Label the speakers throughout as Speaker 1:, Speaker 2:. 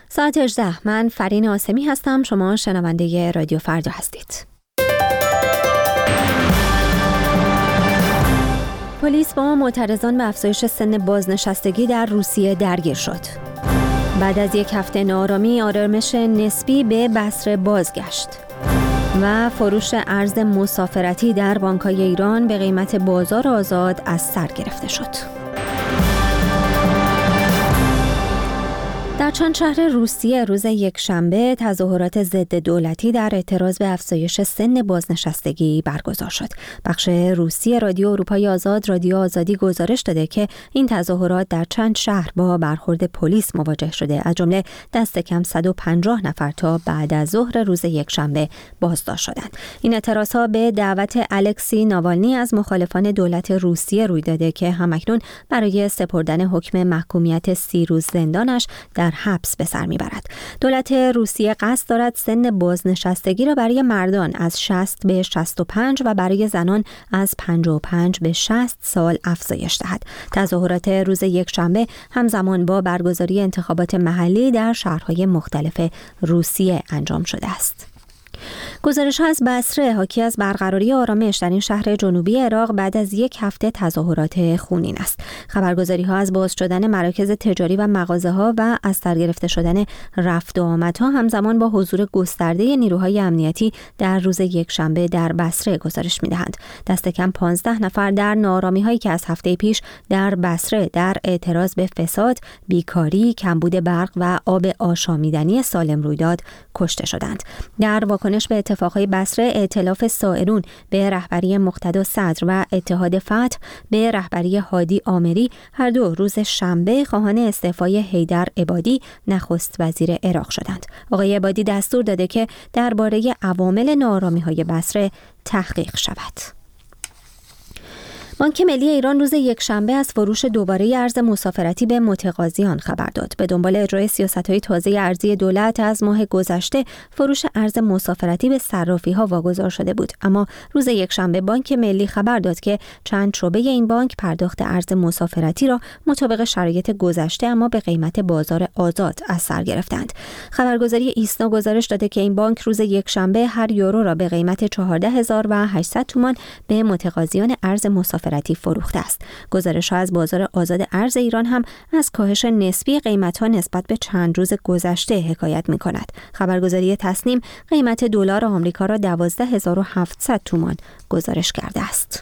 Speaker 1: ساعت 18. من فرین آسمی هستم. شما شنونده رادیو فردا هستید. پلیس با معترضان به افزایش سن بازنشستگی در روسیه درگیر شد. بعد از یک هفته ناآرامی، آرامش نسبی به بصره بازگشت. و فروش ارز مسافرتی در بانک‌های ایران به قیمت بازار آزاد از سر گرفته شد. در چند شهر روسیه روز یکشنبه تظاهرات ضد دولتی در اعتراض به افزایش سن بازنشستگی برگزار شد. بخش روسی رادیو اروپای آزاد، رادیو آزادی گزارش داده که این تظاهرات در چند شهر با برخورد پلیس مواجه شده، از جمله دست کم 150 نفر تا بعد از ظهر روز یکشنبه بازداشت شدند. این اعتراضها به دعوت الکسی ناوالنی از مخالفان دولت روسیه روی داده که همکنون برای سپردن حکم محکومیت 30 روز زندانش در حبس به سر میبرد. دولت روسیه قصد دارد سن بازنشستگی را برای مردان از 60 به 65 و برای زنان از 55 به 60 سال افزایش دهد. تظاهرات روز یکشنبه همزمان با برگزاری انتخابات محلی در شهرهای مختلف روسیه انجام شده است. گزارش‌ها از بصره حاکی از برقراری آرامش در این شهر جنوبی عراق بعد از یک هفته تظاهرات خونین است. خبرگزاری‌ها از باز شدن مراکز تجاری و مغازه‌ها و از سر گرفته شدن رفت و آمدها همزمان با حضور گسترده نیروهای امنیتی در روز یکشنبه در بصره گزارش می‌دهند. دست کم 15 نفر در ناآرامی‌هایی که از هفته پیش در بصره در اعتراض به فساد، بیکاری، کمبود برق و آب آشامیدنی سالم روی داد کشته شدند. در واکنش به اتفاقهای بصره، ائتلاف سائرون به رهبری مقتدا صدر و اتحاد فتح به رهبری هادی آمری هر دو روز شنبه خواهان استعفای حیدر عبادی نخست وزیر عراق شدند. آقای عبادی دستور داده که درباره عوامل ناآرامی‌های بصره تحقیق شود. بانک ملی ایران روز یکشنبه از فروش دوباره ارز مسافرتی به متقاضیان خبر داد. به دنبال اجرای سیاست‌های تازه ارزی دولت از ماه گذشته فروش ارز مسافرتی به صرافی‌ها واگذار شده بود، اما روز یکشنبه بانک ملی خبر داد که چند شعبه این بانک پرداخت ارز مسافرتی را مطابق شرایط گذشته اما به قیمت بازار آزاد از سر گرفتند. خبرگزاری ایسنا گزارش داده که این بانک روز یکشنبه هر یورو را به قیمت 14800 تومان به متقاضیان ارز مسافرتی فروخته است. گزارش‌ها از بازار آزاد ارز ایران هم از کاهش نسبی قیمت‌ها نسبت به چند روز گذشته حکایت می‌کند. خبرگزاری تصنیم قیمت دلار آمریکا را 12700 تومان گزارش کرده است.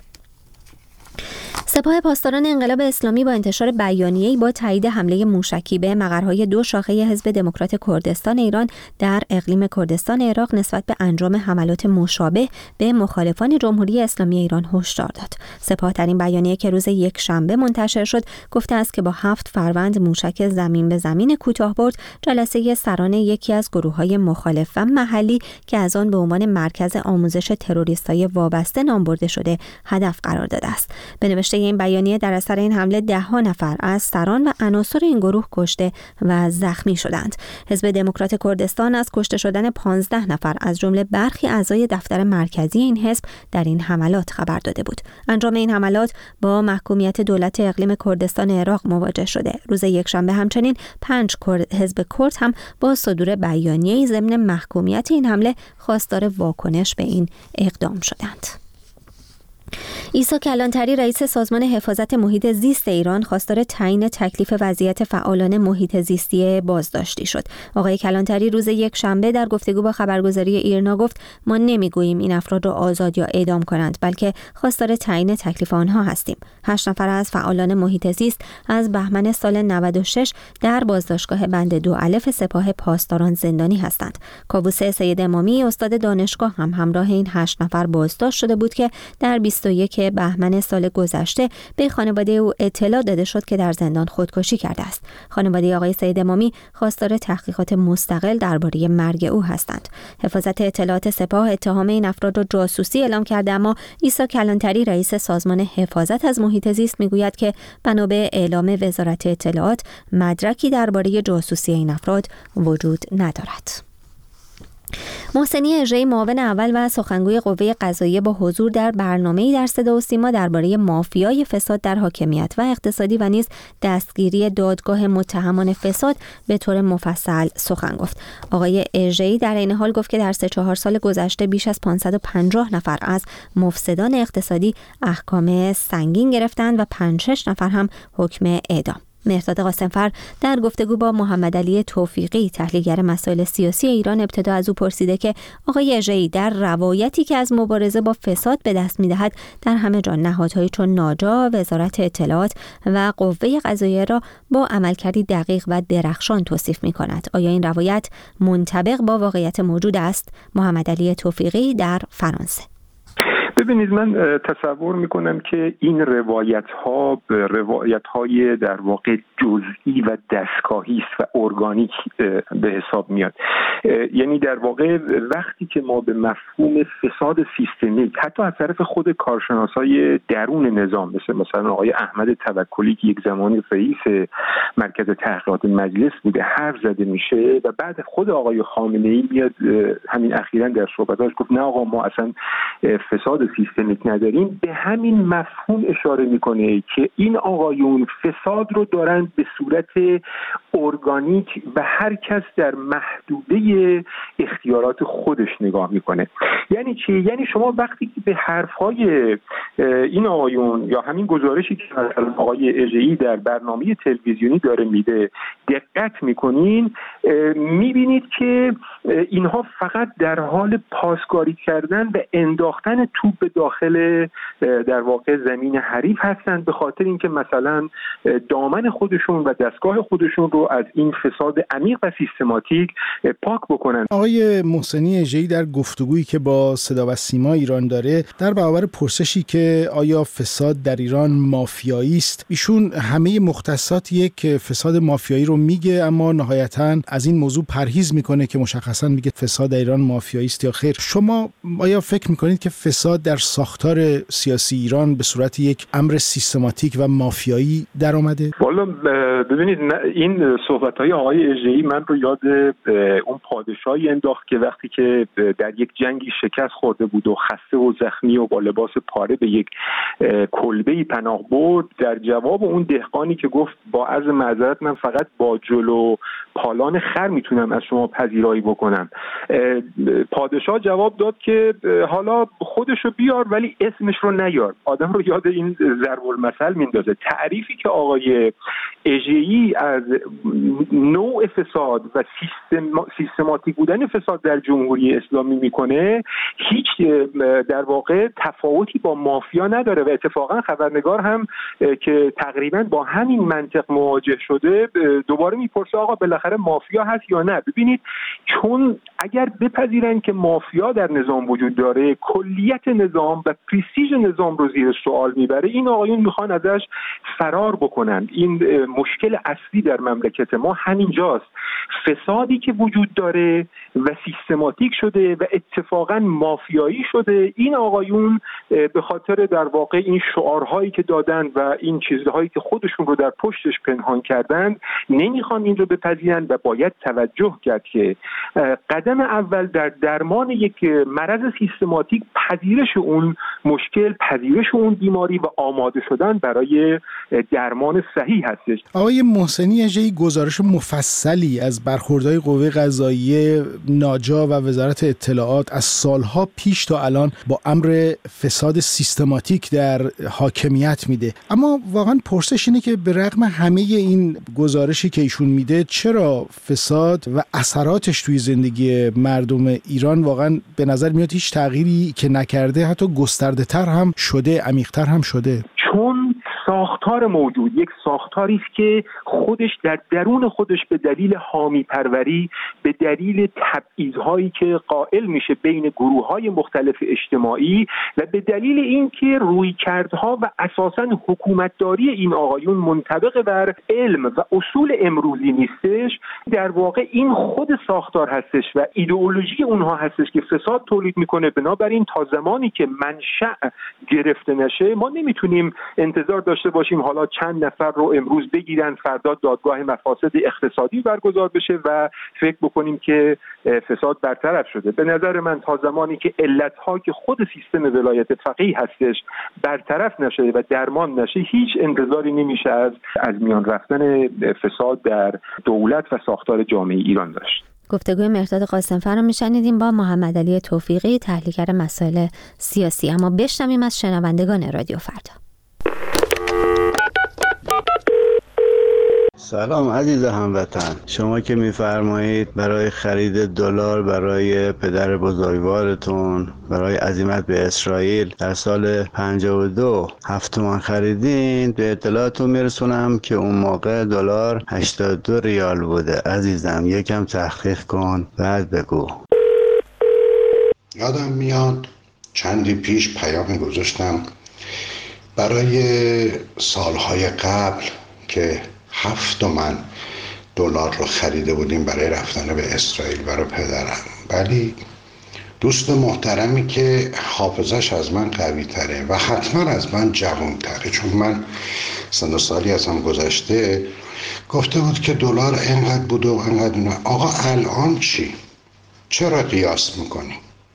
Speaker 1: سپاه پاسداران انقلاب اسلامی با انتشار بیانیه‌ای با تایید حمله موشکی به مقرهای دو شاخه حزب دموکرات کردستان ایران در اقلیم کردستان عراق نسبت به انجام حملات مشابه به مخالفان جمهوری اسلامی ایران هشدار داد. سپاه در این بیانیه که روز یکشنبه منتشر شد گفته است که با 7 فروند موشک زمین به زمین کوتاه برد جلسه سران یکی از گروه‌های مخالف و محلی که از آن به عنوان مرکز آموزش تروریست‌های وابسته نام برده شده هدف قرار داده است. به نوشته این بیانیه در اثر این حمله 10 نفر از سران و عناصر این گروه کشته و زخمی شدند. حزب دموکرات کردستان از کشته شدن 15 نفر از جمله برخی اعضای دفتر مرکزی این حزب در این حملات خبر داده بود. انجام این حملات با محکومیت دولت اقلیم کردستان عراق مواجه شده. روز یکشنبه همچنین 5 حزب کرد هم با صدور بیانیه‌ای ضمن محکومیت این حمله خواستار واکنش به این اقدام شدند. عیسی کلانتری رئیس سازمان حفاظت محیط زیست ایران خواستار تعیین تکلیف وضعیت فعالان محیط زیستی بازداشتی شد. آقای کلانتری روز یکشنبه در گفتگو با خبرگزاری ایرنا گفت ما نمیگوییم این افراد را آزاد یا اعدام کنند، بلکه خواستار تعیین تکلیف آنها هستیم. 8 نفر از فعالان محیط زیست از بهمن سال 96 در بازداشتگاه بند 2 الف سپاه پاسداران زندانی هستند. کاووس سید امامی استاد دانشگاه هم همراه این 8 نفر بازداشت شده بود که در 21 بهمن سال گذشته به خانواده او اطلاع داده شد که در زندان خودکشی کرده است. خانواده آقای سید امامی خواستار تحقیقات مستقل درباره مرگ او هستند. حفاظت اطلاعات سپاه اتهام این افراد را جاسوسی اعلام کرده، اما عیسی کلانتری رئیس سازمان حفاظت از محیط زیست میگوید که بنا به اعلام وزارت اطلاعات مدرکی درباره جاسوسی این افراد وجود ندارد. محسنی اژه‌ای معاون اول و سخنگوی قوه قضاییه با حضور در برنامه‌ای در صدا و سیما درباره مافیای فساد در حاکمیت و اقتصادی و نیز دستگیری دادگاه متهمان فساد به طور مفصل سخن گفت. آقای اژه‌ای در این حال گفت که در 3-4 سال گذشته بیش از 550 نفر از مفسدان اقتصادی احکام سنگین گرفتند و 5-6 نفر هم حکم اعدام. مهرداد قاسمفر در گفتگو با محمد علی توفیقی تحلیلگر مسائل سیاسی ایران ابتدا از او پرسیده که آقای اژه‌ای در روایتی که از مبارزه با فساد به دست می‌دهد در همه جا نهادهایی چون ناجا، وزارت اطلاعات و قوه قضاییه را با عملکردی دقیق و درخشان توصیف می‌کند. آیا این روایت منطبق با واقعیت موجود است؟ محمد علی توفیقی در فرانسه.
Speaker 2: ببینید، من تصور میکنم که این روایت‌های در واقع جزئی و دستگاهی است و ارگانیک به حساب میاد. یعنی در واقع وقتی که ما به مفهوم فساد سیستمیک حتی از طرف خود کارشناسای درون نظام مثلا آقای احمد توکلی که یک زمانی رئیس مرکز تحقیقات مجلس بوده حرف زده میشه و بعد خود آقای خامنه‌ای میاد همین اخیراً در صحبتاش گفت نه آقا ما اصلا فساد سیستمیک نداریم، به همین مفهوم اشاره میکنه که این آقایون فساد رو دارن به صورت ارگانیک و هر کس در محدوده اختیارات خودش نگاه میکنه. یعنی چی؟ یعنی شما وقتی که به حرفهای این آقایون یا همین گزارشی که مثلا آقای اژه‌ای در برنامه تلویزیونی داره میده دقت میکنین، میبینید که اینها فقط در حال پاسکاری کردن و انداختن توپ به داخل در واقع زمین حریف هستند، به خاطر اینکه مثلا دامن خودشون و دستگاه خودشون رو از این فساد عمیق و سیستماتیک پاک بکنن.
Speaker 3: آقای محسنی اژه‌ای در گفتگویی که با صدا و سیما ایران داره در برابر پرسشی که آیا فساد در ایران مافیایی است، ایشون همه مختصات یک فساد مافیایی رو میگه، اما نهایتاً از این موضوع پرهیز میکنه که مشخصاً میگه فساد در ایران مافیایی است یا خیر. شما آیا فکر میکنید که فساد در ساختار سیاسی ایران به صورت یک امر سیستماتیک و مافیایی در آمده؟
Speaker 2: والا ببینید، این صحبت‌های آقای اژه‌ای من رو یاد اون پادشاهی انداخت که وقتی که در یک جنگی شکست خورده بود و خسته و زخمی و با لباس پاره به یک کلبه‌ای پناه برد، در جواب اون دهقانی که گفت با عرض معذرت من فقط با جلو پالان خر میتونم از شما پذیرایی بکنم، پادشاه جواب داد که حالا خودشو بیار ولی اسمش رو نیار. آدم رو یاد این ضرب المثل میندازه. تعریفی که آقای اژه‌ای از نوع فساد و سیستماتیک بودن فساد در جمهوری اسلامی میکنه هیچ در واقع تفاوتی با مافیا نداره و اتفاقا خبرنگار هم که تقریبا با همین منطق مواجه شده دوباره میپرسه آقا بالاخره مافیا هست یا نه. ببینید، چون اگر بپذیرن که مافیا در نظام وجود داره کلیت نظام و پرستیژ نظام رو زیر سوال میبره. این آقایون میخوان ازش فرار بکنن. این مشکل اصلی در مملکت ما همینجاست. فسادی که وجود داره و سیستماتیک شده و اتفاقا مافیایی شده، این آقایون به خاطر در واقع این شعارهایی که دادن و این چیزهایی که خودشون رو در پشتش پنهان کردن نمیخوان این رو بپذیرن و باید توجه کرد که قدم اول در درمان یک مرض سیستماتیک پذیرش اون مشکل، پذیرش اون بیماری و آماده شدن برای درمان صحیح هستش.
Speaker 3: آقای محسنی اژه‌ای گزارش مفصلی از برخوردهای قوه قضاییه، ناجا و وزارت اطلاعات از سالها پیش تا الان با امر فساد سیستماتیک در حاکمیت میده. اما واقعا پرسش اینه که به رغم همه این گزارشی که ایشون میده چرا فساد و اثراتش توی زندگی مردم ایران واقعا به نظر میاد هیچ تغییری که نکرده، حتی گسترده تر هم شده، عمیق‌تر هم شده؟
Speaker 2: چون ساختار موجود یک ساختاری است که خودش در درون خودش به دلیل حامی پروری، به دلیل تبعیض‌هایی که قائل میشه بین گروه‌های مختلف اجتماعی و به دلیل اینکه رویکردها و اساساً حکومتداری این آقایون منطبق بر علم و اصول امروزی نیستش، در واقع این خود ساختار هستش و ایدئولوژی اونها هستش که فساد تولید میکنه. بنابراین تا زمانی که منشأ گرفته نشه ما نمیتونیم انتظار داشته داشته باشیم حالا چند نفر رو امروز بگیرن فردا دادگاه مفاسد اقتصادی برگزار بشه و فکر بکنیم که فساد برطرف شده. به نظر من تا زمانی که علت‌ها که خود سیستم ولایت فقیه هستش برطرف نشه و درمان نشه هیچ انتظاری نمیشه از میان رفتن فساد در دولت و ساختار جامعه ایران داشت.
Speaker 1: گفتگوی مهرداد قاسم‌فر رو میشنیدیم با محمد علی توفیقی، تحلیلگر مسائل سیاسی. اما بشنویم از شنوندگان رادیو فردا.
Speaker 4: سلام عزیز هموطن، شما که میفرمایید برای خرید دلار برای پدر بزرگوارتون برای عزیمت به اسرائیل در سال 52 7 تومان خریدین، به اطلاعتون میرسونم که اون موقع دلار 82 ریال بوده. عزیزم یکم تحقیق کن بعد بگو.
Speaker 5: یادم میاد چندی پیش پیامی گذاشتم برای سالهای قبل که 7 تومن دلار رو خریده بودیم برای رفتن به اسرائیل برای پدرم. ولی دوست محترمی که حافظش از من قوی تره و حتما از من جوان تره، چون من سن و سالی از هم گذشته، گفته بود که دلار اینقدر بود و اینقدر. آقا الان چی؟ چرا قیاس میکنی؟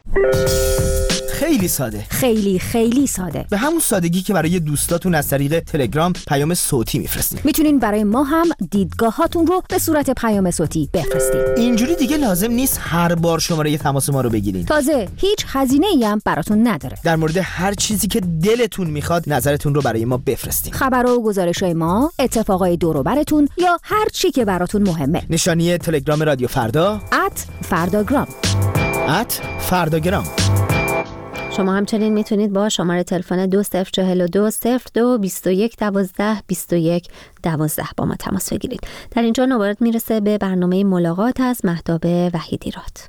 Speaker 6: خیلی ساده،
Speaker 7: خیلی ساده،
Speaker 6: به همون سادگی که برای دوستاتون از طریق تلگرام پیام صوتی میفرستید.
Speaker 7: میتونین برای ما هم دیدگاهاتون رو به صورت پیام صوتی بفرستید.
Speaker 6: اینجوری دیگه لازم نیست هر بار شماره تماس ما رو بگیرین.
Speaker 7: تازه هیچ هزینه‌ای هم براتون نداره.
Speaker 6: در مورد هر چیزی که دلتون میخواد نظرتون رو برای ما بفرستید.
Speaker 7: خبرها و گزارش‌های ما، اتفاقای دور و براتون یا هر چی که براتون مهمه.
Speaker 6: نشانی تلگرام رادیو فردا
Speaker 7: @فرداگرام.
Speaker 6: @فرداگرام.
Speaker 1: شما همچنین میتونید با شماره تلفن 2042 02 21 12 21 12 با ما تماس بگیرید. در اینجا نوبت میرسه به برنامه ملاقات از مهتاب وحیدیراد.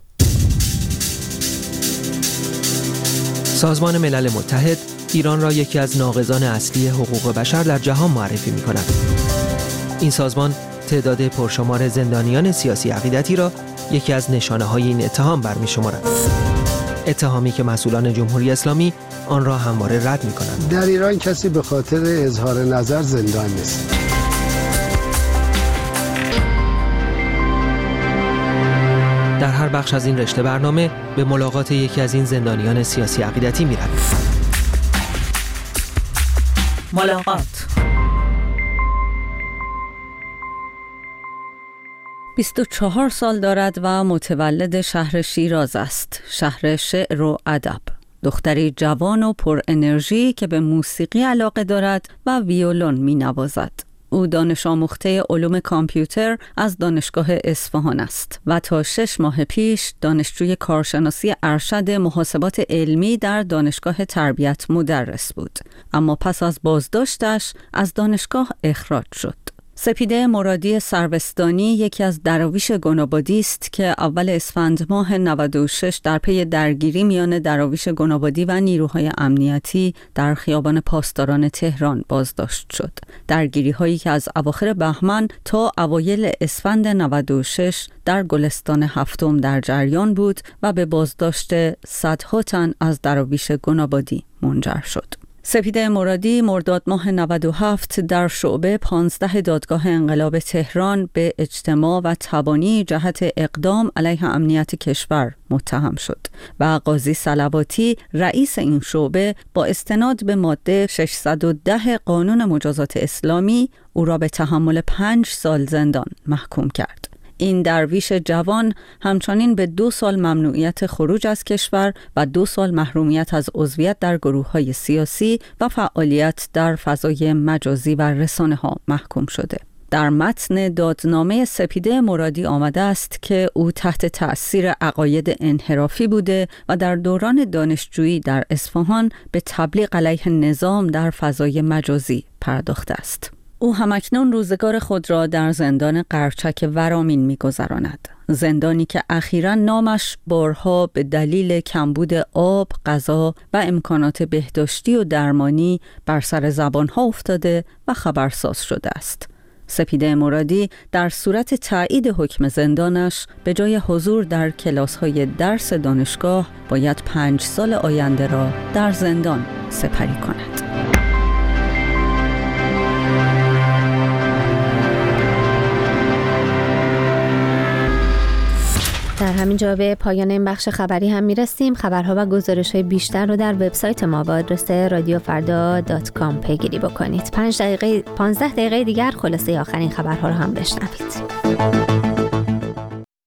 Speaker 8: سازمان ملل متحد ایران را یکی از ناقضان اصلی حقوق بشر در جهان معرفی می‌کند. این سازمان تعداد پرشمار زندانیان سیاسی عقیدتی را یکی از نشانه‌های این اتهام برمی‌شمارد. اتهامی که مسئولان جمهوری اسلامی آن را همواره رد می‌کنند.
Speaker 9: در ایران کسی به خاطر اظهار نظر زندان نیست.
Speaker 8: در هر بخش از این رشته برنامه به ملاقات یکی از این زندانیان سیاسی عقیدتی می‌رویم.
Speaker 10: ملاقات 24 سال دارد و متولد شهر شیراز است، شهر شعر و ادب. دختری جوان و پر انرژی که به موسیقی علاقه دارد و ویولون می نوازد. او دانش آموخته علوم کامپیوتر از دانشگاه اصفهان است و تا 6 ماه پیش دانشجوی کارشناسی ارشد محاسبات علمی در دانشگاه تربیت مدرس بود، اما پس از بازداشتش از دانشگاه اخراج شد. سپیده مرادی سروستانی یکی از دراویش گنابادی است که اول اسفند ماه 96 در پی درگیری میان دراویش گنابادی و نیروهای امنیتی در خیابان پاسداران تهران بازداشت شد. درگیری هایی که از اواخر بهمن تا اوایل اسفند 96 در گلستان هفتم در جریان بود و به بازداشت صدها تن از دراویش گنابادی منجر شد. سپیده مرادی مرداد ماه 97 در شعبه 15 دادگاه انقلاب تهران به اجتماع و تبانی جهت اقدام علیه امنیت کشور متهم شد و قاضی صلواتی رئیس این شعبه با استناد به ماده 610 قانون مجازات اسلامی او را به تحمل 5 سال زندان محکوم کرد. این درویش جوان همچنین به 2 سال ممنوعیت خروج از کشور و 2 سال محرومیت از عضویت در گروه‌های سیاسی و فعالیت در فضای مجازی و رسانه‌ها محکوم شده. در متن دادنامه سپیده مرادی آمده است که او تحت تأثیر عقاید انحرافی بوده و در دوران دانشجویی در اصفهان به تبلیغ علیه نظام در فضای مجازی پرداخته است. او همکنون روزگار خود را در زندان قرچک ورامین می‌گذراند. زندانی که اخیراً نامش بارها به دلیل کمبود آب، غذا و امکانات بهداشتی و درمانی بر سر زبانها افتاده و خبرساز شده است. سپیده مرادی در صورت تایید حکم زندانش به جای حضور در کلاس‌های درس دانشگاه باید 5 سال آینده را در زندان سپری کند.
Speaker 1: در همین جا به پایان این بخش خبری هم میرسیم. خبرها و گزارش‌های بیشتر رو در وبسایت ما با آدرس radiofarda.com پیگیری بکنید. 15 دقیقه دیگر خلاصه آخرین خبرها رو هم بشنوید.